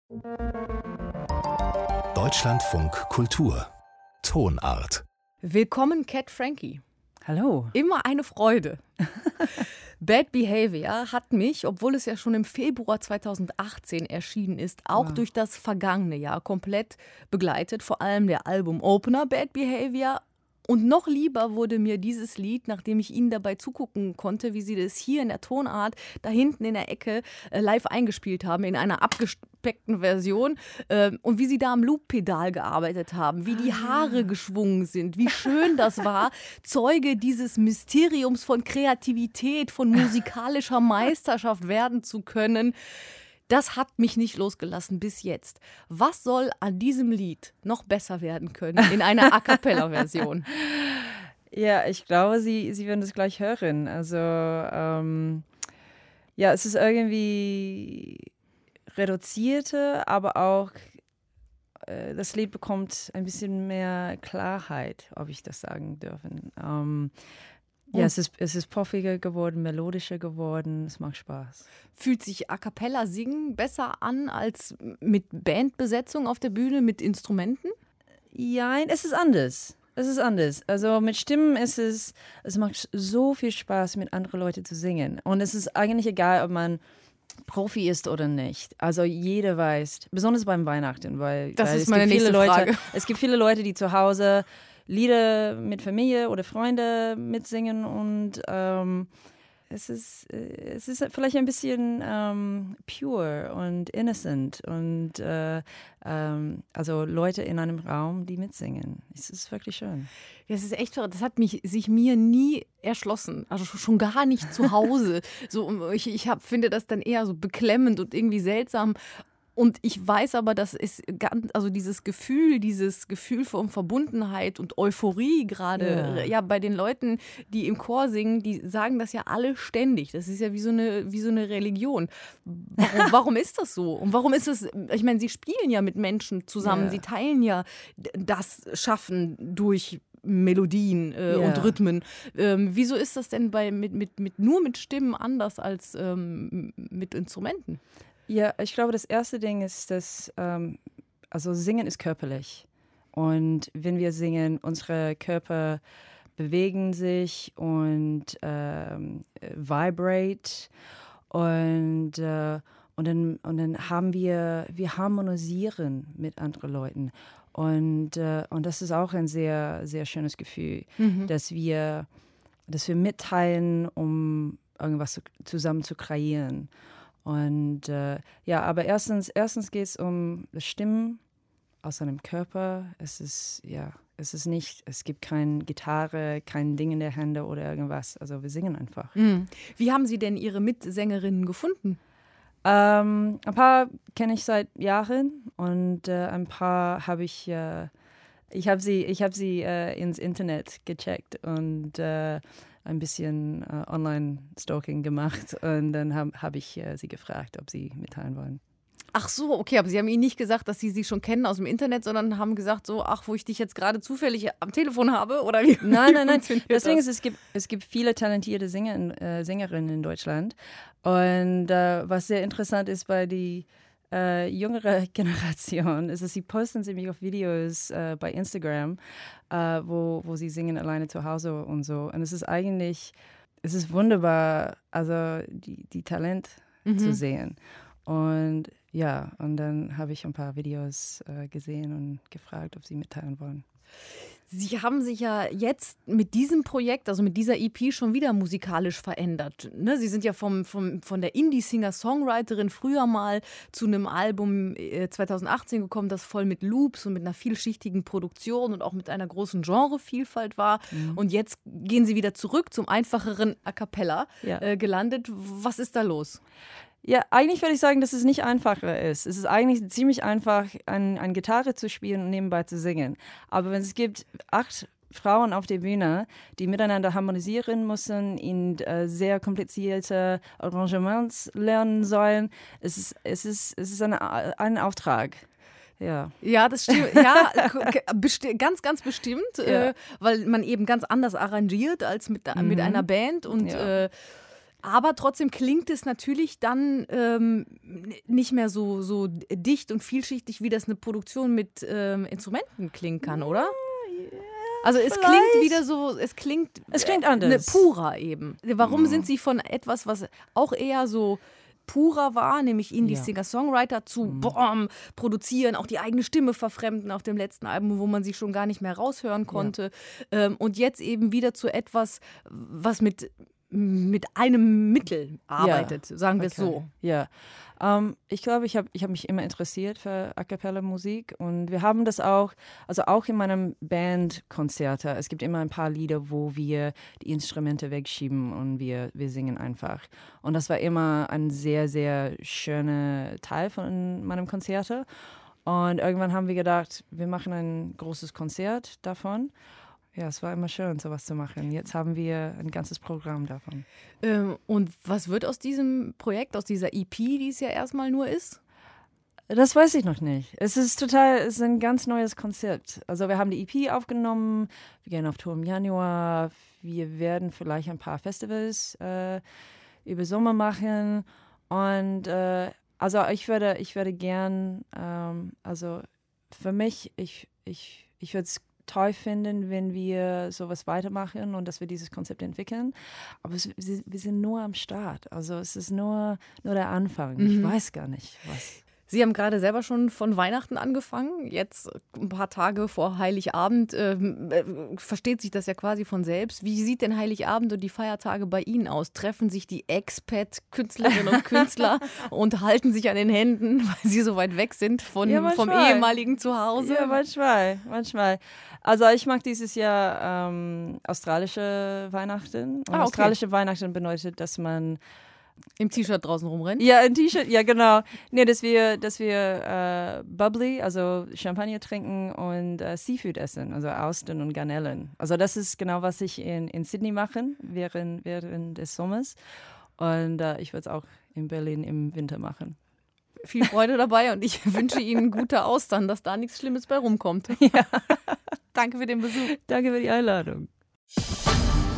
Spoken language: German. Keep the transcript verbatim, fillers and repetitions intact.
Deutschlandfunk Kultur Tonart. Willkommen, Cat Frankie. Hallo. Immer eine Freude. Bad Behavior hat mich, obwohl es ja schon im Februar zweitausendachtzehn erschienen ist, auch wow. durch das vergangene Jahr komplett begleitet. Vor allem der Album-Opener Bad Behavior. Und noch lieber wurde mir dieses Lied, nachdem ich Ihnen dabei zugucken konnte, wie Sie das hier in der Tonart da hinten in der Ecke äh, live eingespielt haben, in einer abgespeckten Version. Äh, und wie Sie da am Loop-Pedal gearbeitet haben, wie die Haare geschwungen sind, wie schön das war, Zeuge dieses Mysteriums von Kreativität, von musikalischer Meisterschaft werden zu können. Das hat mich nicht losgelassen bis jetzt. Was soll an diesem Lied noch besser werden können in einer A-Cappella-Version? Ja, ich glaube, Sie, Sie werden das gleich hören. Also, ähm, ja, es ist irgendwie reduzierter, aber auch äh, das Lied bekommt ein bisschen mehr Klarheit, ob ich das sagen dürfen. Ähm, Ja, es ist, es ist poffiger geworden, melodischer geworden, es macht Spaß. Fühlt sich A Cappella singen besser an als mit Bandbesetzung auf der Bühne, mit Instrumenten? Ja, es ist anders. Es ist anders. Also mit Stimmen ist es, es macht so viel Spaß, mit anderen Leuten zu singen. Und es ist eigentlich egal, ob man Profi ist oder nicht. Also jeder weiß, besonders beim Weihnachten, weil, das weil ist es meine gibt viele nächste Leute, Frage. Es gibt viele Leute, die zu Hause Lieder mit Familie oder Freunde mitsingen und ähm, es ist, es ist vielleicht ein bisschen ähm, pure und innocent und äh, ähm, also Leute in einem Raum, die mitsingen. Es ist wirklich schön. Das ist echt verrückt. Das hat mich, sich mir nie erschlossen. Also schon gar nicht zu Hause. So, ich ich hab, finde das dann eher so beklemmend und irgendwie seltsam. Und ich weiß aber, dass es ganz, also dieses Gefühl, dieses Gefühl von Verbundenheit und Euphorie gerade, yeah. ja, bei den Leuten, die im Chor singen, die sagen das ja alle ständig. Das ist ja wie so eine, wie so eine Religion. Warum, warum ist das so? Und warum ist es, ich meine, Sie spielen ja mit Menschen zusammen, yeah. Sie teilen ja das Schaffen durch Melodien äh, yeah. und Rhythmen. Ähm, wieso ist das denn bei, mit, mit, mit, nur mit Stimmen anders als ähm, mit Instrumenten? Ja, ich glaube, das erste Ding ist, dass, ähm, also Singen ist körperlich. Und wenn wir singen, unsere Körper bewegen sich und ähm, vibrate. Und, äh, und, dann, und dann haben wir, wir harmonisieren mit anderen Leuten. Und, äh, und das ist auch ein sehr, sehr schönes Gefühl, mhm. dass wir, dass wir mitteilen, um irgendwas zu, zusammen zu kreieren. Und äh, ja, aber erstens, erstens geht es um das Stimmen aus seinem Körper. Es ist, ja, es ist nicht, es gibt keine Gitarre, kein Ding in der Hände oder irgendwas. Also wir singen einfach. Mhm. Wie haben Sie denn Ihre Mitsängerinnen gefunden? Ähm, ein paar kenne ich seit Jahren und äh, ein paar habe ich, äh, ich habe sie, ich habe sie äh, ins Internet gecheckt und äh, ein bisschen äh, Online-Stalking gemacht und dann habe hab ich äh, sie gefragt, ob sie mitteilen wollen. Ach so, okay, aber Sie haben Ihnen nicht gesagt, dass Sie sie schon kennen aus dem Internet, sondern haben gesagt so, ach, wo ich dich jetzt gerade zufällig am Telefon habe oder wie? Nein, nein, nein. Deswegen ist es gibt es gibt viele talentierte Sänger, äh, Sängerinnen in Deutschland und äh, was sehr interessant ist bei die äh, jüngere Generation ist, dass sie posten ziemlich auf Videos äh, bei Instagram, äh, wo, wo sie singen alleine zu Hause und so. Und es ist eigentlich, es ist wunderbar, also die, die Talent mhm. zu sehen. Und ja, und dann habe ich ein paar Videos äh, gesehen und gefragt, ob sie mitteilen wollen. Sie haben sich ja jetzt mit diesem Projekt, also mit dieser E P, schon wieder musikalisch verändert. Ne? Sie sind ja vom, vom, von der Indie-Singer-Songwriterin früher mal zu einem Album äh, zweitausendachtzehn gekommen, das voll mit Loops und mit einer vielschichtigen Produktion und auch mit einer großen Genrevielfalt war. Mhm. Und jetzt gehen Sie wieder zurück zum einfacheren A Cappella ja. äh, gelandet. Was ist da los? Ja, eigentlich würde ich sagen, dass es nicht einfacher ist. Es ist eigentlich ziemlich einfach, an, an Gitarre zu spielen und nebenbei zu singen. Aber wenn es gibt acht Frauen auf der Bühne, die miteinander harmonisieren müssen, in äh, sehr komplizierte Arrangements lernen sollen, es ist, es ist, es ist eine, ein Auftrag. Ja. Ja, das stimmt. Ja, besti- ganz, ganz bestimmt, ja. äh, weil man eben ganz anders arrangiert als mit, mhm. mit einer Band und ja. äh, Aber trotzdem klingt es natürlich dann ähm, nicht mehr so, so dicht und vielschichtig, wie das eine Produktion mit ähm, Instrumenten klingen kann, oder? Also es Vielleicht. klingt wieder so, es klingt, Es klingt äh, anders. Ne, purer eben. Warum sind Sie von etwas, was auch eher so purer war, nämlich Indie Ja. Singer-Songwriter, zu Mhm. boom, produzieren, auch die eigene Stimme verfremden auf dem letzten Album, wo man sie schon gar nicht mehr raushören konnte. Ähm, und jetzt eben wieder zu etwas, was mit, mit einem Mittel arbeitet, sagen wir es so. Ja, ähm, ich glaube, ich habe ich hab mich immer interessiert für A Cappella Musik und wir haben das auch, also auch in meinem Bandkonzerte. Es gibt immer ein paar Lieder, wo wir die Instrumente wegschieben und wir, wir singen einfach. Und das war immer ein sehr, sehr schöner Teil von meinem Konzerte. Und irgendwann haben wir gedacht, wir machen ein großes Konzert davon. Ja, es war immer schön, sowas zu machen. Jetzt haben wir ein ganzes Programm davon. Ähm, und was wird aus diesem Projekt, aus dieser E P, die es ja erstmal nur ist? Das weiß ich noch nicht. Es ist total, es ist ein ganz neues Konzept. Also wir haben die E P aufgenommen, wir gehen auf Tour im Januar, wir werden vielleicht ein paar Festivals äh, über Sommer machen und äh, also ich würde, ich würde gern, ähm, also für mich, ich, ich, ich würde es toll finden, wenn wir sowas weitermachen und dass wir dieses Konzept entwickeln. Aber es, wir sind nur am Start. Also es ist nur, nur der Anfang. Mhm. Ich weiß gar nicht, was. Sie haben gerade selber schon von Weihnachten angefangen. Jetzt ein paar Tage vor Heiligabend ähm, äh, versteht sich das ja quasi von selbst. Wie sieht denn Heiligabend und die Feiertage bei Ihnen aus? Treffen sich die Expat-Künstlerinnen und Künstler und halten sich an den Händen, weil sie so weit weg sind von, ja, vom ehemaligen Zuhause? Ja, manchmal, manchmal. Also ich mag dieses Jahr ähm, australische Weihnachten. Und ah, okay. Australische Weihnachten bedeutet, dass man im T-Shirt draußen rumrennt? Ja, ein T-Shirt, ja genau. Nee, dass wir, dass wir äh, Bubbly, also Champagner trinken und äh, Seafood essen, also Austern und Garnelen. Also das ist genau, was ich in, in Sydney mache während, während des Sommers. Und äh, ich würde es auch in Berlin im Winter machen. Viel Freude dabei und ich wünsche Ihnen gute Austern, dass da nichts Schlimmes bei rumkommt. Ja. Danke für den Besuch. Danke für die Einladung.